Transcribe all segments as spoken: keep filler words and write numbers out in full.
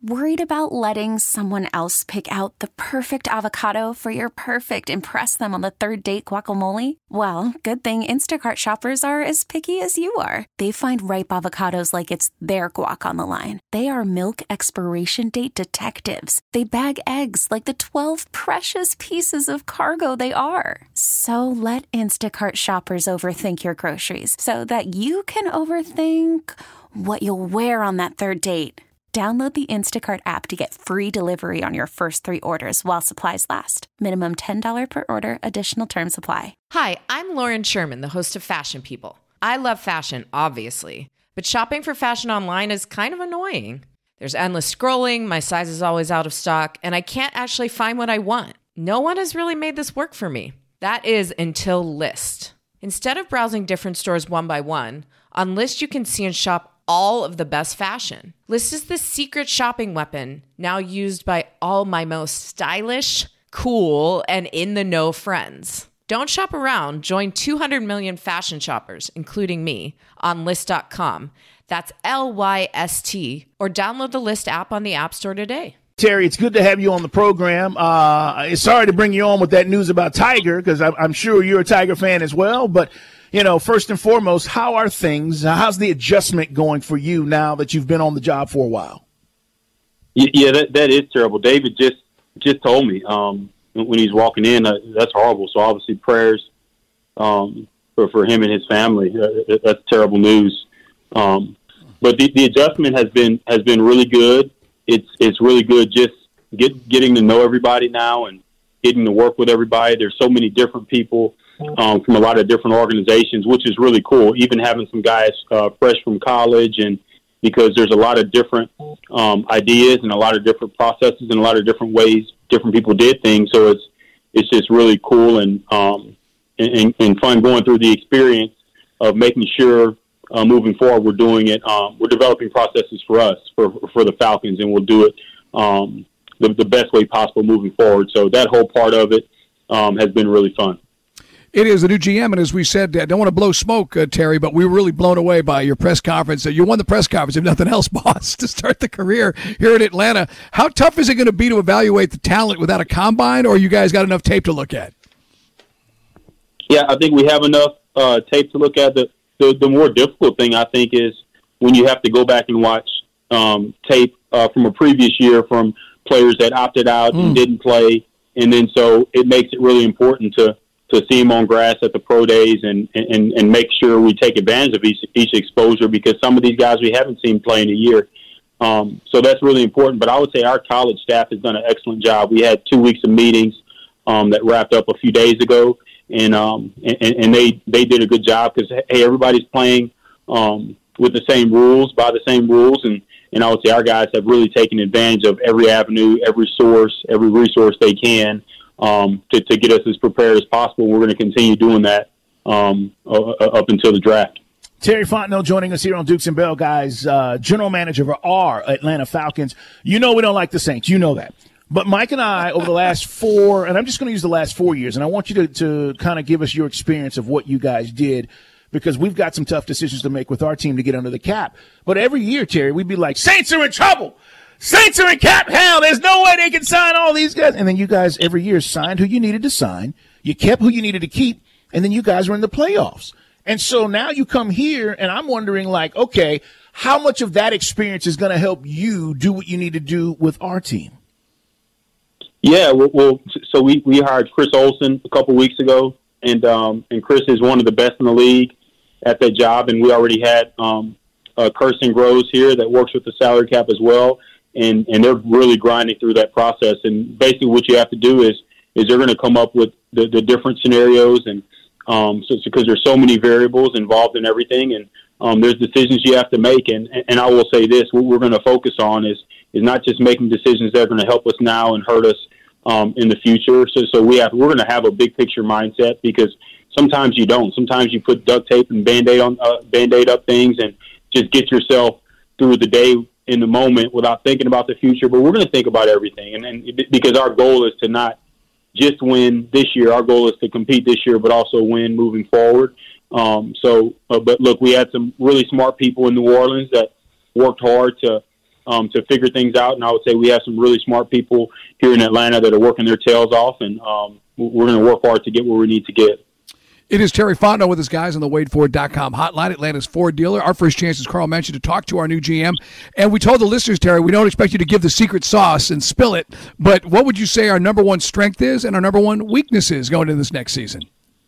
Worried about letting someone else pick out the perfect avocado for your perfect impress them on the third date guacamole? Well, good thing Instacart shoppers are as picky as you are. They find ripe avocados like it's their guac on the line. They are milk expiration date detectives. They bag eggs like the twelve precious pieces of cargo they are. So let Instacart shoppers overthink your groceries so that you can overthink what you'll wear on that third date. Download the Instacart app to get free delivery on your first three orders while supplies last. Minimum ten dollars per order. Additional terms apply. Hi, I'm Lauren Sherman, the host of Fashion People. I love fashion, obviously, but shopping for fashion online is kind of annoying. There's endless scrolling, my size is always out of stock, and I can't actually find what I want. No one has really made this work for me. That is until Lyst. Instead of browsing different stores one by one, on Lyst you can see and shop all of the best fashion. Lyst is the secret shopping weapon now used by all my most stylish, cool, and in-the-know friends. Don't shop around. Join two hundred million fashion shoppers, including me, on Lyst dot com. That's L Y S T. Or download the Lyst app on the App Store today. Terry, it's good to have you on the program. Uh, sorry to bring you on with that news about Tiger, because I'm, I'm sure you're a Tiger fan as well, but you know, first and foremost, how are things? How's the adjustment going for you now that you've been on the job for a while? Yeah, that that is terrible. David just just told me um, when he's walking in, uh, that's horrible. So obviously prayers um, for, for him and his family. Uh, that's terrible news. Um, but the, the adjustment has been has been really good. It's it's really good just get, getting to know everybody now and getting to work with everybody. There's so many different people Um, from a lot of different organizations, which is really cool. Even having some guys uh, fresh from college, and because there's a lot of different um, ideas and a lot of different processes and a lot of different ways different people did things. So it's it's just really cool and um, and, and fun going through the experience of making sure uh, moving forward we're doing it. Um, we're developing processes for us for for the Falcons, and we'll do it um, the, the best way possible moving forward. So that whole part of it um, has been really fun. It is the new G M, and as we said, I don't want to blow smoke, uh, Terry, but we were really blown away by your press conference. Uh, you won the press conference, if nothing else, boss, to start the career here in Atlanta. How tough is it going to be to evaluate the talent without a combine, or you guys got enough tape to look at? Yeah, I think we have enough uh, tape to look at. The, the the more difficult thing, I think, is when you have to go back and watch um, tape uh, from a previous year from players that opted out mm. and didn't play, and then so it makes it really important to to see him on grass at the pro days and, and, and make sure we take advantage of each, each exposure, because some of these guys we haven't seen play in a year. Um, so that's really important. But I would say our college staff has done an excellent job. We had two weeks of meetings um, that wrapped up a few days ago, and um, and, and they, they did a good job because, hey, everybody's playing um, with the same rules, by the same rules, and, and I would say our guys have really taken advantage of every avenue, every source, every resource they can, Um, to, to get us as prepared as possible. We're going to continue doing that um, uh, up until the draft. Terry Fontenot joining us here on Dukes and Bell, guys, uh, general manager of our Atlanta Falcons. You know we don't like the Saints. You know that. But Mike and I, over the last four, and I'm just going to use the last four years, and I want you to, to kind of give us your experience of what you guys did, because we've got some tough decisions to make with our team to get under the cap. But every year, Terry, we'd be like, Saints are in trouble. Saints are in cap hell. There's no way they can sign all these guys. And then you guys every year signed who you needed to sign. You kept who you needed to keep. And then you guys were in the playoffs. And so now you come here, and I'm wondering, like, okay, how much of that experience is going to help you do what you need to do with our team? Yeah, well, well so we, we hired Chris Olsen a couple weeks ago, and um, and Chris is one of the best in the league at that job. And we already had um, uh, Kirsten Groves here that works with the salary cap as well. And, and they're really grinding through that process. And basically what you have to do is, is they're going to come up with the, the different scenarios. And um, so it's because there's so many variables involved in everything. And um, there's decisions you have to make. And, and I will say this, what we're going to focus on is, is not just making decisions that are going to help us now and hurt us um, in the future. So, so we have, we're going to have a big picture mindset, because sometimes you don't. Sometimes you put duct tape and Band-Aid on, uh, Band-Aid up things and just get yourself through the day in the moment without thinking about the future. But we're going to think about everything. And, and because our goal is to not just win this year, our goal is to compete this year, but also win moving forward. Um, so, uh, but look, we had some really smart people in New Orleans that worked hard to um, to figure things out. And I would say we have some really smart people here in Atlanta that are working their tails off, and um, we're going to work hard to get where we need to get. It is Terry Fontenot with his guys on the Wade Ford dot com hotline, Atlanta's Ford dealer. Our first chance, as Carl mentioned, to talk to our new G M. And we told the listeners, Terry, we don't expect you to give the secret sauce and spill it, but what would you say our number one strength is and our number one weakness is going into this next season?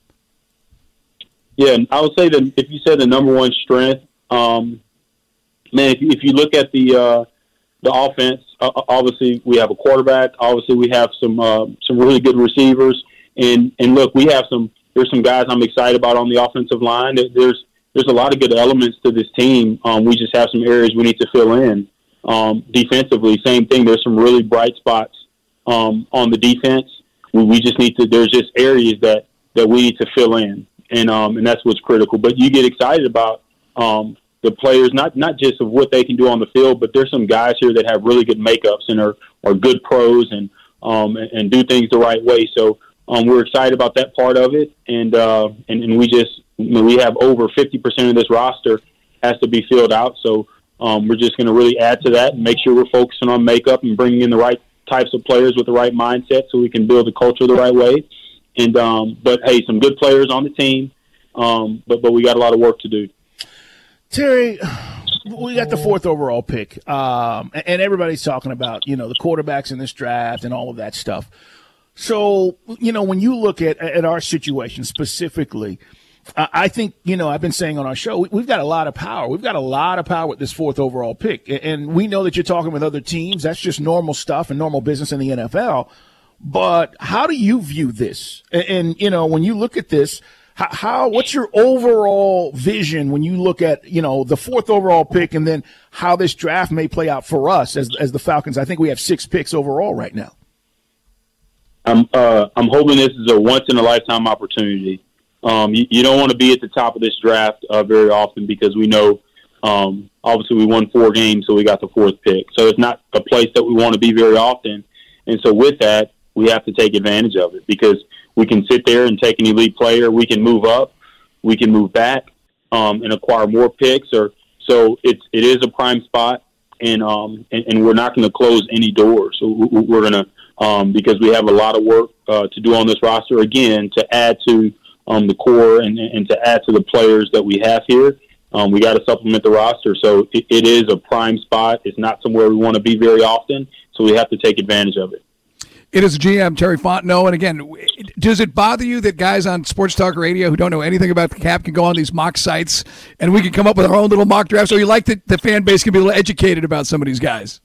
Yeah, I would say that if you said the number one strength, um, man, if you, if you look at the uh, the offense, uh, obviously we have a quarterback. Obviously we have some uh, some really good receivers, and and look, we have some. There's some guys I'm excited about on the offensive line. There's there's a lot of good elements to this team. Um, we just have some areas we need to fill in. Um, defensively, same thing. There's some really bright spots um, on the defense. We, we just need to. There's just areas that, that we need to fill in, and um, and that's what's critical. But you get excited about um, the players, not not just of what they can do on the field, but there's some guys here that have really good makeups and are are good pros and um, and, and do things the right way. So. Um, we're excited about that part of it, and uh, and, and we just you know, we have over fifty percent of this roster has to be filled out. So um, we're just going to really add to that and make sure we're focusing on makeup and bringing in the right types of players with the right mindset, so we can build the culture the right way. And um, but hey, some good players on the team, um, but but we got a lot of work to do. Terry, we got the fourth overall pick, um, and everybody's talking about you know the quarterbacks in this draft and all of that stuff. So, you know, when you look at, at our situation specifically, uh, I think, you know, I've been saying on our show, we, we've got a lot of power. We've got a lot of power with this fourth overall pick. And we know that you're talking with other teams. That's just normal stuff and normal business in the N F L. But how do you view this? And, and you know, when you look at this, how, how what's your overall vision when you look at, you know, the fourth overall pick and then how this draft may play out for us as as the Falcons? I think we have six picks overall right now. I'm uh, I'm hoping this is a once in a lifetime opportunity. Um, you, you don't want to be at the top of this draft uh, very often, because we know um, obviously we won four games, so we got the fourth pick. So it's not a place that we want to be very often. And so with that, we have to take advantage of it, because we can sit there and take an elite player. We can move up, we can move back, um, and acquire more picks. Or so it's it is a prime spot, and um, and, and we're not going to close any doors. So we're going to. Um, because we have a lot of work uh, to do on this roster, again, to add to um, the core and, and to add to the players that we have here. Um, we got to supplement the roster. So it, it is a prime spot. It's not somewhere we want to be very often, so we have to take advantage of it. It is G M Terry Fontenot. And again, does it bother you that guys on Sports Talk Radio who don't know anything about the cap can go on these mock sites and we can come up with our own little mock drafts? Or you like that the fan base can be a little educated about some of these guys?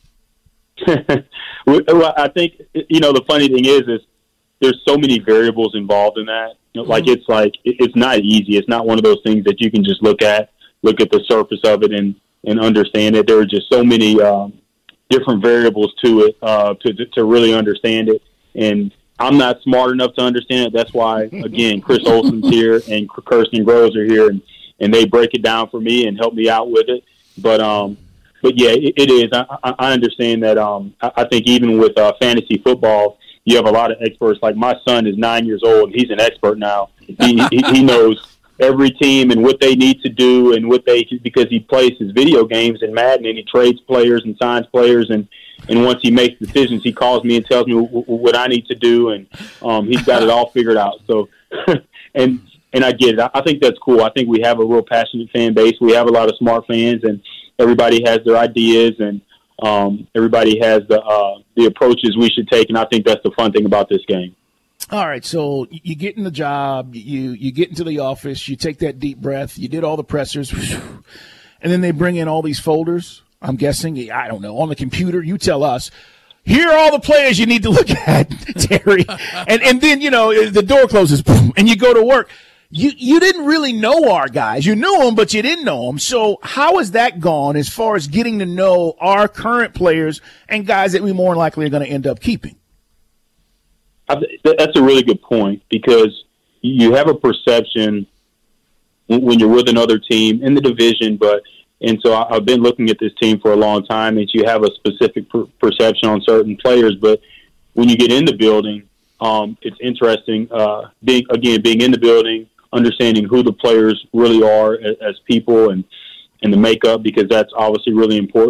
Well, I think, you know, the funny thing is, is there's so many variables involved in that. You know, like, mm-hmm. it's like, it's not easy. It's not one of those things that you can just look at, look at the surface of it and, and understand it. There are just so many um, different variables to it uh, to, to really understand it. And I'm not smart enough to understand it. That's why, again, Chris Olsen's here and Kirsten Groves are here, and, and they break it down for me and help me out with it. But, um, But, yeah, it, it is. I, I understand that. Um, I, I think even with uh, fantasy football, you have a lot of experts. Like, my son is nine years old. He's an expert now. He, he, he knows every team and what they need to do and what they – because he plays his video games in Madden, and he trades players and signs players. And, and once he makes decisions, he calls me and tells me w- w- what I need to do. And um, he's got it all figured out. So – and and I get it. I, I think that's cool. I think we have a real passionate fan base. We have a lot of smart fans, and – everybody has their ideas, and um, everybody has the uh, the approaches we should take, and I think that's the fun thing about this game. All right, so you get in the job, you you get into the office, you take that deep breath, you did all the pressers, and then they bring in all these folders, I'm guessing, I don't know, on the computer. You tell us, here are all the players you need to look at, Terry. and, and then, you know, the door closes, and you go to work. You you didn't really know our guys. You knew them, but you didn't know them. So how has that gone as far as getting to know our current players and guys that we more than likely are going to end up keeping? That's a really good point, because you have a perception when you're with another team in the division, but and so I've been looking at this team for a long time, and you have a specific per- perception on certain players, but when you get in the building, um, it's interesting. Uh, being again being in the building. Understanding who the players really are as, as people and, and the makeup, because that's obviously really important.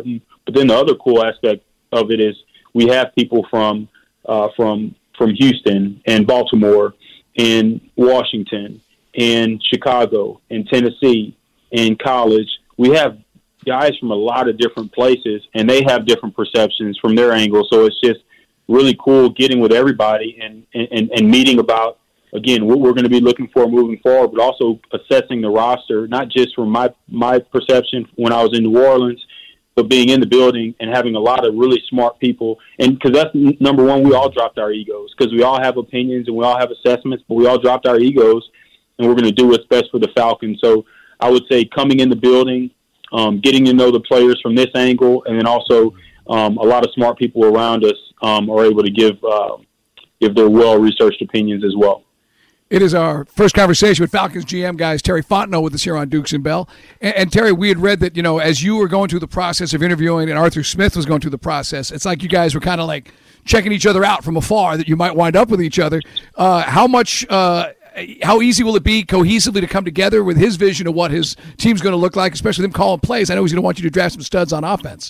But then the other cool aspect of it is we have people from uh, from from Houston and Baltimore and Washington and Chicago and Tennessee and college. We have guys from a lot of different places, and they have different perceptions from their angle. So it's just really cool getting with everybody and, and, and meeting about, again, what we're going to be looking for moving forward, but also assessing the roster, not just from my, my perception when I was in New Orleans, but being in the building and having a lot of really smart people. And because that's number one, we all dropped our egos because we all have opinions and we all have assessments, but we all dropped our egos, and we're going to do what's best for the Falcons. So I would say coming in the building, um, getting to know the players from this angle, and then also um, a lot of smart people around us um, are able to give uh, give their well-researched opinions as well. It is our first conversation with Falcons G M, guys. Terry Fontenot with us here on Dukes and Bell. And, and Terry, we had read that, you know, as you were going through the process of interviewing and Arthur Smith was going through the process, it's like you guys were kind of like checking each other out from afar, that you might wind up with each other. Uh, how much, uh, how easy will it be cohesively to come together with his vision of what his team's going to look like, especially them calling plays? I know he's going to want you to draft some studs on offense.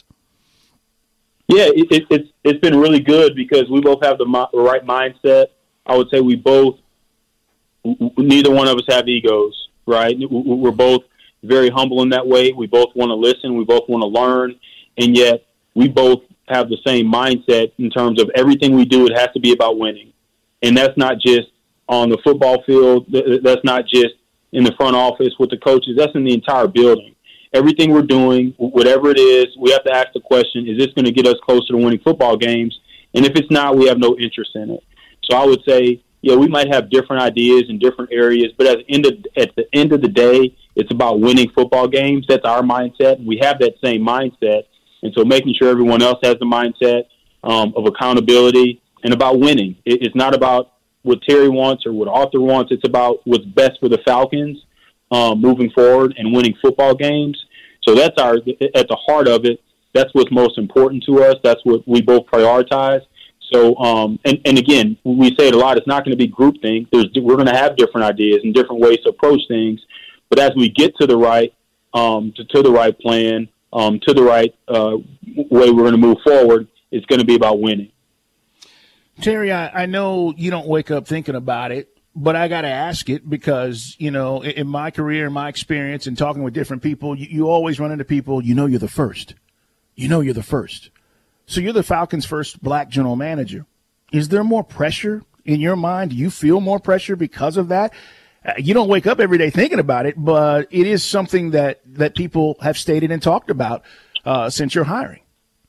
Yeah, it, it, it's it's been really good because we both have the, mo- the right mindset. I would say we both, neither one of us have egos, right? We're both very humble in that way. We both want to listen. We both want to learn. And yet we both have the same mindset in terms of everything we do. It has to be about winning. And that's not just on the football field. That's not just in the front office with the coaches. That's in the entire building. Everything we're doing, whatever it is, we have to ask the question, is this going to get us closer to winning football games? And if it's not, we have no interest in it. So I would say, yeah, we might have different ideas in different areas, but at the end of, at the end of the day, it's about winning football games. That's our mindset. We have that same mindset. And so making sure everyone else has the mindset um, of accountability and about winning. It, it's not about what Terry wants or what Arthur wants. It's about what's best for the Falcons um, moving forward and winning football games. So that's our, at the heart of it, that's what's most important to us. That's what we both prioritize. So, um, and, and again, we say it a lot, it's not going to be groupthink. There's, we're going to have different ideas and different ways to approach things. But as we get to the right, um, to, to the right plan, um, to the right uh, way we're going to move forward, it's going to be about winning. Terry, I, I know you don't wake up thinking about it, but I got to ask it because, you know, in, in my career, in my experience, and talking with different people, you, you always run into people, you know you're the first. You know you're the first. So you're the Falcons' first black general manager. Is there more pressure in your mind? Do you feel more pressure because of that? Uh, you don't wake up every day thinking about it, but it is something that, that people have stated and talked about uh, since you're hiring.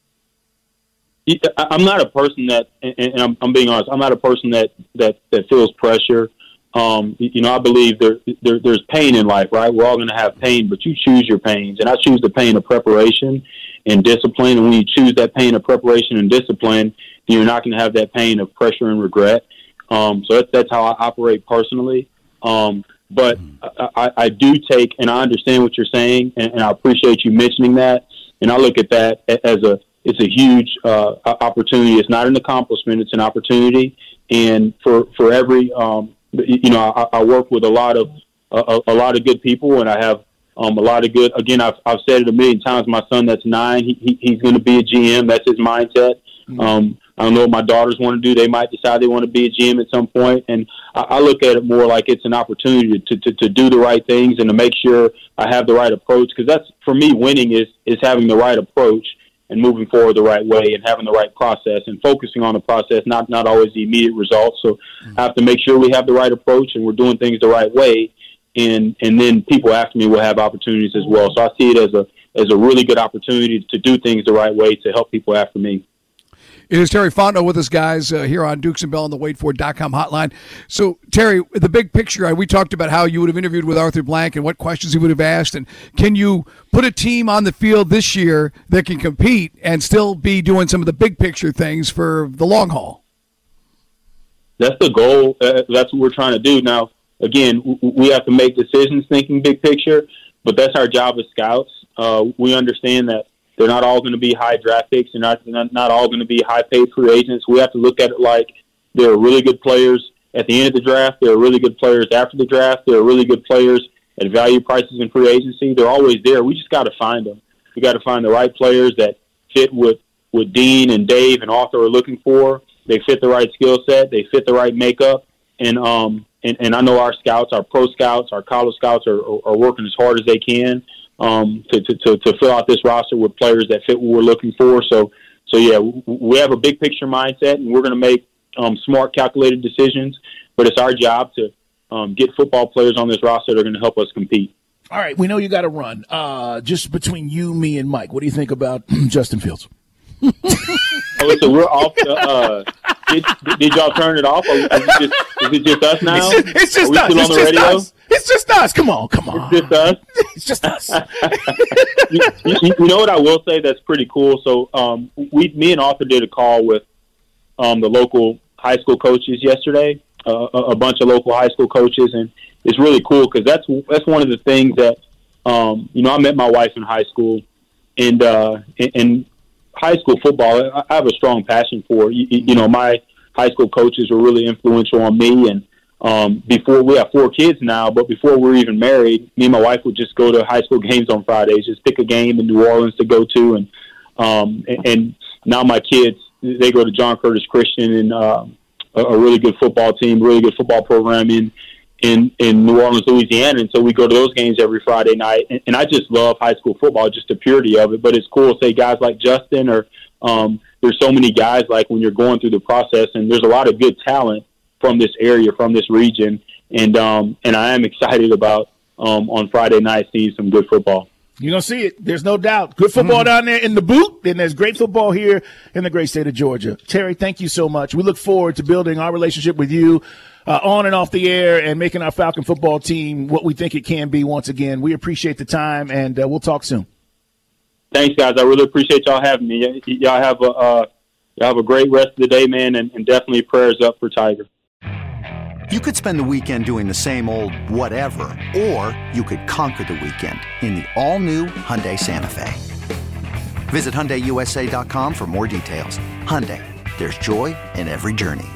I'm not a person that, and I'm, I'm being honest, I'm not a person that, that, that feels pressure. Um, you know, I believe there, there there's pain in life, right? We're all going to have pain, but you choose your pains. And I choose the pain of preparation and discipline. And when you choose that pain of preparation and discipline, then you're not going to have that pain of pressure and regret. Um, so that's, that's how I operate personally. Um, but I, I, I do take, and I understand what you're saying, and, and I appreciate you mentioning that. And I look at that as a, it's a huge uh, opportunity. It's not an accomplishment. It's an opportunity. And for, for every, um, you know, I, I work with a lot of, a, a lot of good people, and I have Um, a lot of good. Again, I've, I've said it a million times. My son, that's nine, he, he, he's going to be a G M. That's his mindset. Mm-hmm. Um, I don't know what my daughters want to do. They might decide they want to be a G M at some point. And I, I look at it more like it's an opportunity to, to, to do the right things and to make sure I have the right approach. Because that's, for me, winning is, is having the right approach and moving forward the right way and having the right process and focusing on the process, not, not always the immediate results. So mm-hmm. I have to make sure we have the right approach and we're doing things the right way. And and then people after me will have opportunities as well. So I see it as a as a really good opportunity to do things the right way to help people after me. It is Terry Fontenot with us, guys, uh, here on Dukes and Bell on the Wait For It dot com hotline. So, Terry, the big picture, we talked about how you would have interviewed with Arthur Blank and what questions he would have asked. And can you put a team on the field this year that can compete and still be doing some of the big picture things for the long haul? That's the goal. Uh, that's what we're trying to do. Now, again, we have to make decisions thinking big picture, but that's our job as scouts. Uh, we understand that they're not all going to be high draft picks. They're not, not, not all going to be high-paid free agents. We have to look at it like there are really good players at the end of the draft. There are really good players after the draft. There are really good players at value prices in free agency. They're always there. We just got to find them. We got to find the right players that fit with what Dean and Dave and Arthur are looking for. They fit the right skill set. They fit the right makeup. And um and, and I know our scouts, our pro scouts, our college scouts are, are, are working as hard as they can um, to, to, to, to fill out this roster with players that fit what we're looking for. So, so yeah, we have a big picture mindset, and we're going to make um, smart, calculated decisions. But it's our job to um, get football players on this roster that are going to help us compete. All right, we know you got to run. Uh, just between you, me, and Mike, what do you think about Justin Fields? Oh, so we're off the uh, Did, did y'all turn it off? Or is, it just, is it just us now? It's just, it's just us. It's just radio? us. It's just us. Come on, come on. It's just us. It's just us. you, you, you know what I will say that's pretty cool? So um, we, me and Arthur did a call with um, the local high school coaches yesterday, uh, a, a bunch of local high school coaches, and it's really cool because that's that's one of the things that um, you know. I met my wife in high school, and uh, and, and high school football, I have a strong passion for. You, you know, my high school coaches were really influential on me. And um, before, we have four kids now, but before we were even married, me and my wife would just go to high school games on Fridays, just pick a game in New Orleans to go to. And um, and now my kids, they go to John Curtis Christian and uh, a, a really good football team, really good football program in in in New Orleans, Louisiana. And so we go to those games every Friday night. And, and I just love high school football, just the purity of it. But it's cool to say guys like Justin or um, there's so many guys like when you're going through the process, and there's a lot of good talent from this area, from this region. And um, and I am excited about um, on Friday night seeing some good football. You're going to see it. There's no doubt. Good football mm-hmm. down there in the boot, and there's great football here in the great state of Georgia. Terry, thank you so much. We look forward to building our relationship with you uh, on and off the air and making our Falcon football team what we think it can be once again. We appreciate the time, and uh, we'll talk soon. Thanks, guys. I really appreciate y'all having me. Y- y'all have a uh, y'all have a great rest of the day, man, and, and definitely prayers up for Tiger. You could spend the weekend doing the same old whatever, or you could conquer the weekend in the all-new Hyundai Santa Fe. Visit Hyundai U S A dot com for more details. Hyundai, there's joy in every journey.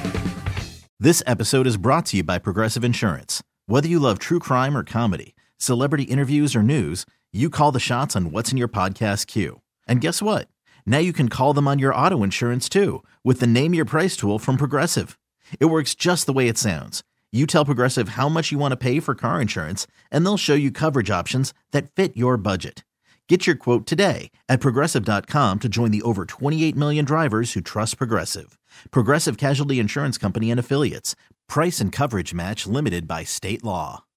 This episode is brought to you by Progressive Insurance. Whether you love true crime or comedy, celebrity interviews or news, you call the shots on what's in your podcast queue. And guess what? Now you can call them on your auto insurance too with the Name Your Price tool from Progressive. It works just the way it sounds. You tell Progressive how much you want to pay for car insurance, and they'll show you coverage options that fit your budget. Get your quote today at Progressive dot com to join the over twenty-eight million drivers who trust Progressive. Progressive Casualty Insurance Company and Affiliates. Price and coverage match limited by state law.